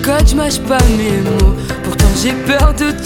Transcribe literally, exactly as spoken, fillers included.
code, je mâche pas mes mots. Pourtant j'ai peur de